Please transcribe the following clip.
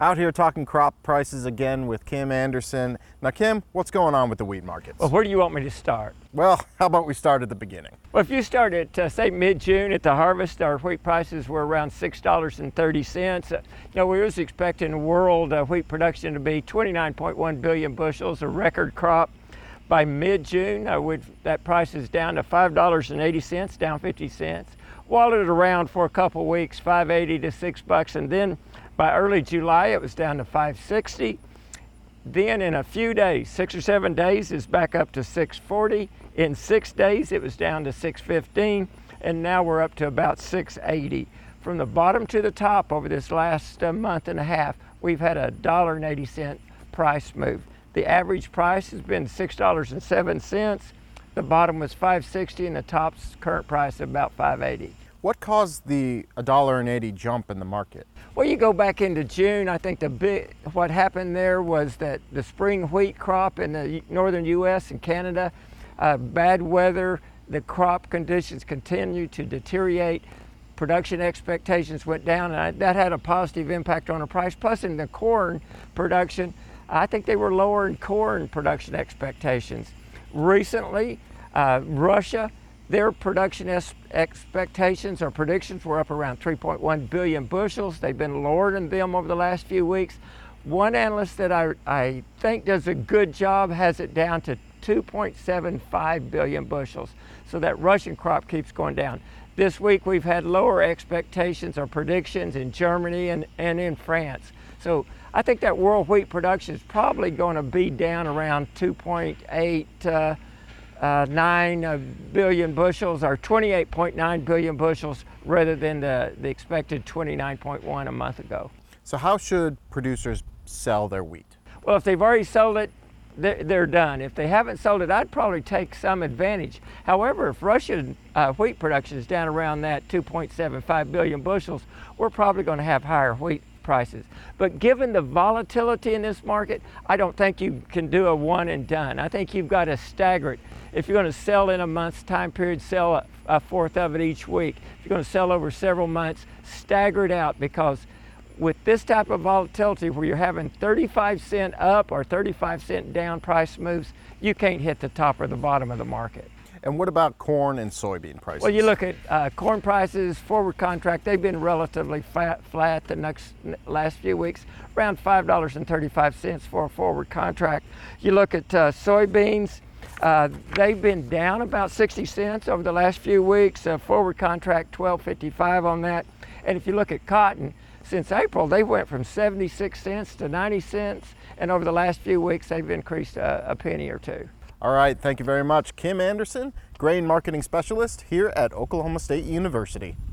Out here talking crop prices again with Kim Anderson. Now, Kim, what's going on with the wheat markets? Well, where do you want me to start? Well, how about we start at the beginning? Well, if you start at, say, mid-June at the harvest, our wheat prices were around $6.30. We was expecting world wheat production to be 29.1 billion bushels, a record crop. By mid-June, that price is down to $5.80, down 50 cents. Wallowed around for a couple weeks, $5.80 to $6, and then by early July, it was down to $5.60. Then in a few days, 6 or 7 days, it's back up to $6.40. In 6 days, it was down to $6.15, and now we're up to about $6.80. From the bottom to the top over this last month and a half, we've had a $1.80 price move. The average price has been $6.07. The bottom was $5.60, and the top's current price is about $5.80. What caused the $1.80 jump in the market? Well, you go back into June, I think what happened there was that the spring wheat crop in the northern U.S. and Canada, bad weather, the crop conditions continued to deteriorate, production expectations went down, and that had a positive impact on the price. Plus in the corn production, I think they were lowering corn production expectations. Recently, Russia, their production expectations or predictions were up around 3.1 billion bushels. They've been lowering them over the last few weeks. One analyst that I think does a good job has it down to 2.75 billion bushels. So that Russian crop keeps going down. This week we've had lower expectations or predictions in Germany and in France. So I think that world wheat production is probably going to be down around 2.89 billion bushels, or 28.9 billion bushels, rather than the expected 29.1 a month ago. So how should producers sell their wheat? Well, if they've already sold it, they're done. If they haven't sold it, I'd probably take some advantage. However, if Russian wheat production is down around that 2.75 billion bushels, we're probably going to have higher wheat prices. But given the volatility in this market, I don't think you can do a one and done. I think you've got to stagger it. If you're going to sell in a month's time period, sell a fourth of it each week. If you're going to sell over several months, stagger it out, because with this type of volatility where you're having 35-cent up or 35-cent down price moves, you can't hit the top or the bottom of the market. And what about corn and soybean prices? Well, you look at corn prices, forward contract, they've been relatively flat the last few weeks, around $5.35 for a forward contract. You look at soybeans, they've been down about 60 cents over the last few weeks, forward contract $12.55 on that. And if you look at cotton, since April, they went from 76 cents to 90 cents, and over the last few weeks, they've increased a penny or two. All right, thank you very much. Kim Anderson, Grain Marketing Specialist here at Oklahoma State University.